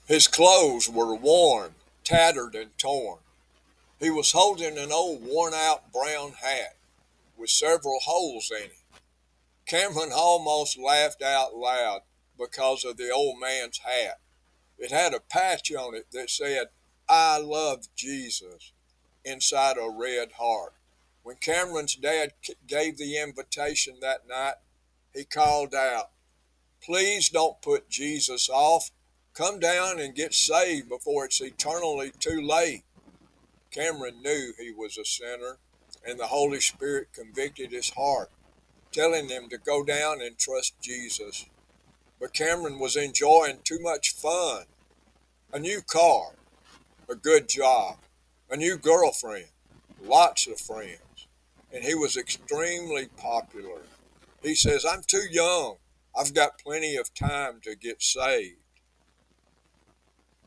His clothes were worn, tattered, and torn. He was holding an old worn-out brown hat with several holes in it. Cameron almost laughed out loud because of the old man's hat. It had a patch on it that said, "I love Jesus," inside a red heart. When Cameron's dad gave the invitation that night, he called out, "Please don't put Jesus off. Come down and get saved before it's eternally too late." Cameron knew he was a sinner, and the Holy Spirit convicted his heart, telling him to go down and trust Jesus. But Cameron was enjoying too much fun. A new car, a good job, a new girlfriend, lots of friends, and he was extremely popular. He says, "I'm too young. I've got plenty of time to get saved."